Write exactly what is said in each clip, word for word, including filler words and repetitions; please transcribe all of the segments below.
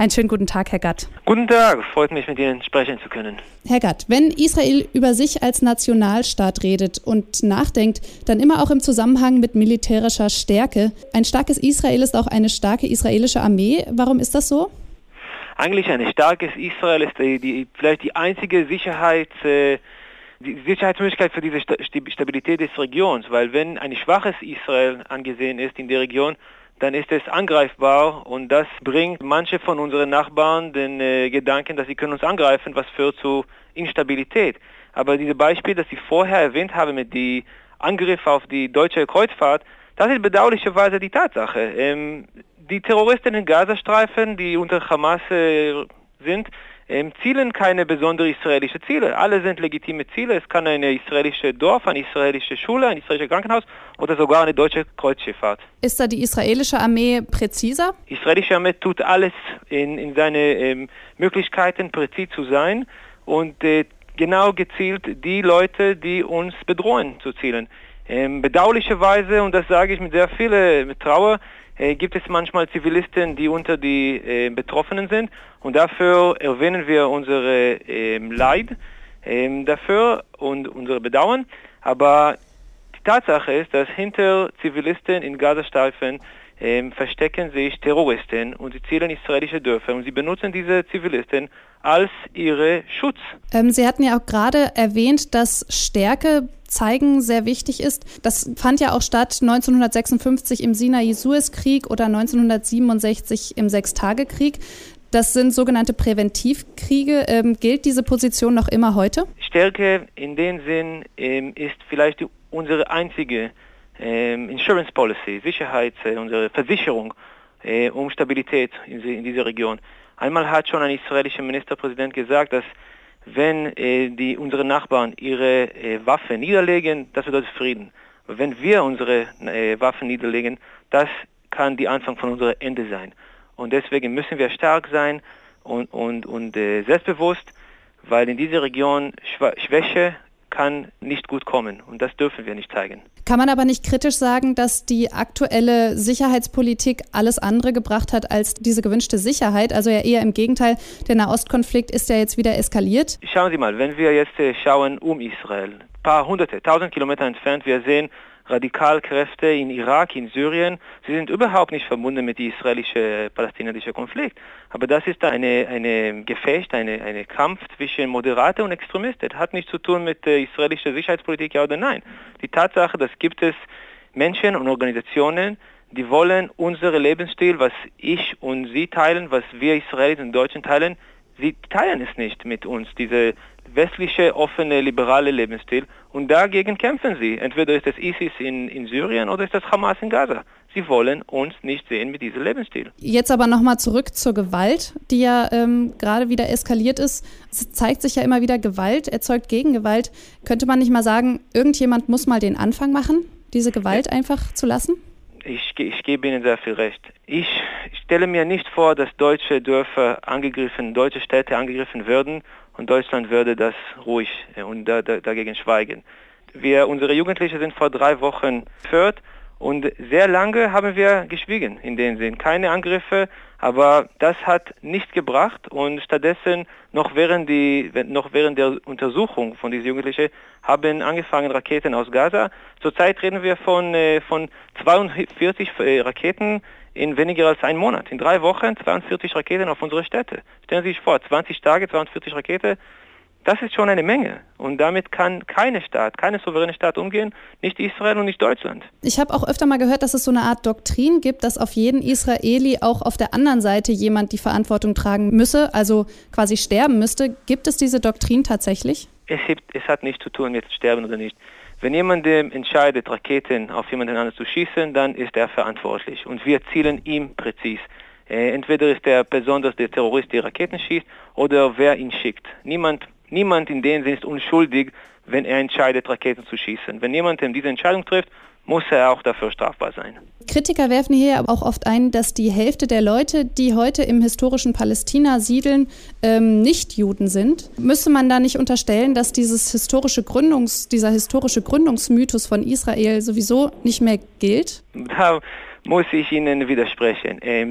Einen schönen guten Tag, Herr Gatt. Guten Tag, freut mich, mit Ihnen sprechen zu können. Herr Gatt, wenn Israel über sich als Nationalstaat redet und nachdenkt, dann immer auch im Zusammenhang mit militärischer Stärke. Ein starkes Israel ist auch eine starke israelische Armee. Warum ist das so? Eigentlich ein starkes Israel ist die, die, vielleicht die einzige Sicherheit, äh, die Sicherheitsmöglichkeit für diese Stabilität des Regions, weil wenn ein schwaches Israel angesehen ist in der Region, dann ist es angreifbar und das bringt manche von unseren Nachbarn den äh, Gedanken, dass sie können uns angreifen, was führt zu Instabilität. Aber diese Beispiele, das ich vorher erwähnt habe mit dem Angriff auf die deutsche Kreuzfahrt, das ist bedauerlicherweise die Tatsache. Ähm, die Terroristen in Gazastreifen, die unter Hamas äh, sind, ähm, zielen keine besonderen israelischen Ziele. Alle sind legitime Ziele. Es kann ein israelisches Dorf, eine israelische Schule, ein israelisches Krankenhaus oder sogar eine deutsche Kreuzschifffahrt. Ist da die israelische Armee präziser? Die israelische Armee tut alles in, in seine ähm, Möglichkeiten, präzise zu sein und äh, genau gezielt die Leute, die uns bedrohen, zu zielen. Ähm, bedauerlicherweise, und das sage ich mit sehr viel äh, Trauer, äh, gibt es manchmal Zivilisten, die unter die äh, Betroffenen sind und dafür erwähnen wir unsere äh, Leid äh, dafür und unsere Bedauern, aber die Tatsache ist, dass hinter Zivilisten in Gazastreifen äh, verstecken sich Terroristen und sie zielen israelische Dörfer und sie benutzen diese Zivilisten als ihre Schutz. Ähm, Sie hatten ja auch gerade erwähnt, dass Stärke zeigen sehr wichtig ist. Das fand ja auch statt neunzehnhundertsechsundfünfzig im Sinai-Suez-Krieg oder neunzehnhundertsiebenundsechzig im Sechstagekrieg. Das sind sogenannte Präventivkriege. Ähm, gilt diese Position noch immer heute? Stärke in dem Sinn ähm, ist vielleicht die, unsere einzige ähm, Insurance Policy, Sicherheits-, äh, unsere Versicherung äh, um Stabilität in, in dieser Region. Einmal hat schon ein israelischer Ministerpräsident gesagt, dass wenn äh, die, unsere Nachbarn ihre äh, Waffen niederlegen, das bedeutet Frieden. Aber wenn wir unsere äh, Waffen niederlegen, das kann der Anfang von unserem Ende sein. Und deswegen müssen wir stark sein und, und, und äh, selbstbewusst, weil in dieser Region Schw- Schwäche kann nicht gut kommen und das dürfen wir nicht zeigen. Kann man aber nicht kritisch sagen, dass die aktuelle Sicherheitspolitik alles andere gebracht hat als diese gewünschte Sicherheit? Also ja eher im Gegenteil, der Nahostkonflikt ist ja jetzt wieder eskaliert. Schauen Sie mal, wenn wir jetzt äh, schauen um Israel, ein paar hunderte, tausend Kilometer entfernt, wir sehen Radikalkräfte in Irak, in Syrien. Sie sind überhaupt nicht verbunden mit dem israelisch-palästinensischen Konflikt. Aber das ist eine, eine Gefecht, eine, eine Kampf zwischen Moderate und Extremisten. Das hat nichts zu tun mit der israelischen Sicherheitspolitik, ja oder nein. Die Tatsache, dass gibt es Menschen und Organisationen, die wollen unseren Lebensstil, was ich und Sie teilen, was wir Israelis und Deutschen teilen, sie teilen es nicht mit uns, diese westliche, offene, liberale Lebensstil. Und dagegen kämpfen sie. Entweder ist es ISIS in, in Syrien oder ist es Hamas in Gaza. Sie wollen uns nicht sehen mit diesem Lebensstil. Jetzt aber nochmal zurück zur Gewalt, die ja ähm, gerade wieder eskaliert ist. Es zeigt sich ja immer wieder, Gewalt erzeugt Gegengewalt. Könnte man nicht mal sagen, irgendjemand muss mal den Anfang machen, diese Gewalt ja. einfach zu lassen? Ich, ich gebe Ihnen sehr viel recht. Ich stelle mir nicht vor, dass deutsche Dörfer angegriffen, deutsche Städte angegriffen würden und Deutschland würde das ruhig und da, da, dagegen schweigen. Wir, unsere Jugendlichen sind vor drei Wochen geführt und sehr lange haben wir geschwiegen in dem Sinn. Keine Angriffe, aber das hat nichts gebracht und stattdessen noch während, die, noch während der Untersuchung von diesen Jugendlichen haben angefangen Raketen aus Gaza. Zurzeit reden wir von, äh, von zweiundvierzig äh, Raketen in weniger als einem Monat. In drei Wochen zweiundvierzig Raketen auf unsere Städte. Stellen Sie sich vor, zwanzig Tage, zweiundvierzig Raketen, das ist schon eine Menge. Und damit kann keine Staat, keine souveräne Staat umgehen, nicht Israel und nicht Deutschland. Ich habe auch öfter mal gehört, dass es so eine Art Doktrin gibt, dass auf jeden Israeli auch auf der anderen Seite jemand die Verantwortung tragen müsse, also quasi sterben müsste. Gibt es diese Doktrin tatsächlich? Es, gibt, es hat nichts zu tun mit Sterben oder nicht. Wenn jemand entscheidet, Raketen auf jemanden anderen zu schießen, dann ist er verantwortlich. Und wir zielen ihm präzise. Äh, entweder ist er besonders der Terrorist, der Raketen schießt, oder wer ihn schickt. Niemand, niemand in dem Sinne ist unschuldig, wenn er entscheidet, Raketen zu schießen. Wenn jemand diese Entscheidung trifft, muss er auch dafür strafbar sein. Kritiker werfen hier aber auch oft ein, dass die Hälfte der Leute, die heute im historischen Palästina siedeln, ähm, nicht Juden sind. Müsste man da nicht unterstellen, dass dieses historische Gründungs, dieser historische Gründungsmythos von Israel sowieso nicht mehr gilt? Da muss ich Ihnen widersprechen. Ähm,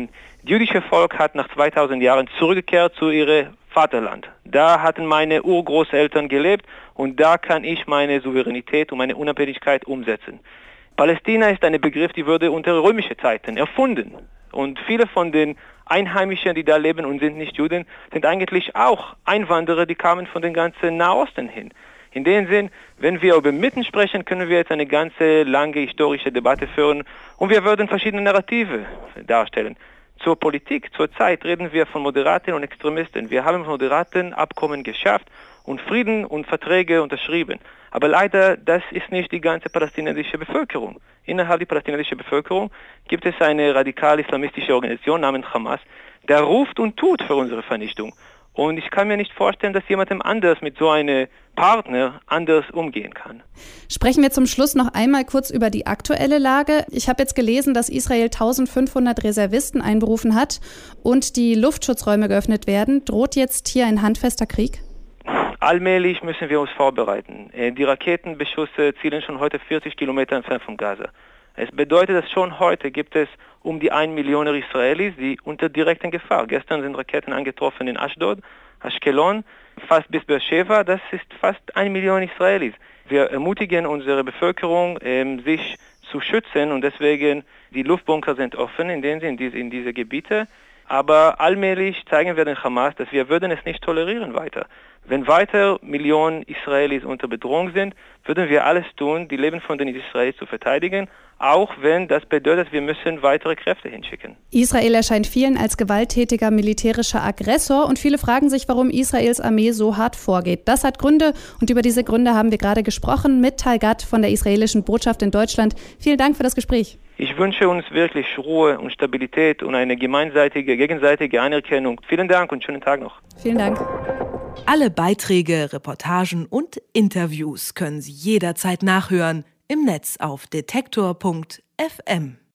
Das jüdische Volk hat nach zweitausend Jahren zurückgekehrt zu ihrem Vaterland. Da hatten meine Urgroßeltern gelebt und da kann ich meine Souveränität und meine Unabhängigkeit umsetzen. Palästina ist ein Begriff, die wurde unter römischen Zeiten erfunden. Und viele von den Einheimischen, die da leben und sind nicht Juden, sind eigentlich auch Einwanderer, die kamen von den ganzen Nahosten hin. In dem Sinn, wenn wir über Mythen sprechen, können wir jetzt eine ganze lange historische Debatte führen und wir würden verschiedene Narrative darstellen. Zur Politik, zur Zeit reden wir von Moderaten und Extremisten. Wir haben moderaten Abkommen geschafft und Frieden und Verträge unterschrieben. Aber leider, das ist nicht die ganze palästinensische Bevölkerung. Innerhalb der palästinensischen Bevölkerung gibt es eine radikal-islamistische Organisation namens Hamas, der ruft und tut für unsere Vernichtung. Und ich kann mir nicht vorstellen, dass jemandem anders mit so einem Partner anders umgehen kann. Sprechen wir zum Schluss noch einmal kurz über die aktuelle Lage. Ich habe jetzt gelesen, dass Israel eintausendfünfhundert Reservisten einberufen hat und die Luftschutzräume geöffnet werden. Droht jetzt hier ein handfester Krieg? Allmählich müssen wir uns vorbereiten. Die Raketenbeschüsse zielen schon heute vierzig Kilometer entfernt von Gaza. Es bedeutet, dass schon heute gibt es um die eine Million Israelis, die unter direkter Gefahr. Gestern sind Raketen angetroffen in Ashdod, Ashkelon, fast bis Beersheva. Das ist fast eine Million Israelis. Wir ermutigen unsere Bevölkerung, ähm, sich zu schützen und deswegen die Luftbunker sind offen in den in diese, in diese Gebiete. Aber allmählich zeigen wir den Hamas, dass wir würden es nicht tolerieren weiter. Wenn weiter Millionen Israelis unter Bedrohung sind, würden wir alles tun, die Leben von den Israelis zu verteidigen, auch wenn das bedeutet, wir müssen weitere Kräfte hinschicken. Israel erscheint vielen als gewalttätiger militärischer Aggressor und viele fragen sich, warum Israels Armee so hart vorgeht. Das hat Gründe und über diese Gründe haben wir gerade gesprochen mit Tal Gad von der israelischen Botschaft in Deutschland. Vielen Dank für das Gespräch. Ich wünsche uns wirklich Ruhe und Stabilität und eine gemeinseitige, gegenseitige Anerkennung. Vielen Dank und schönen Tag noch. Vielen Dank. Alle Beiträge, Reportagen und Interviews können Sie jederzeit nachhören im Netz auf detektor punkt f m.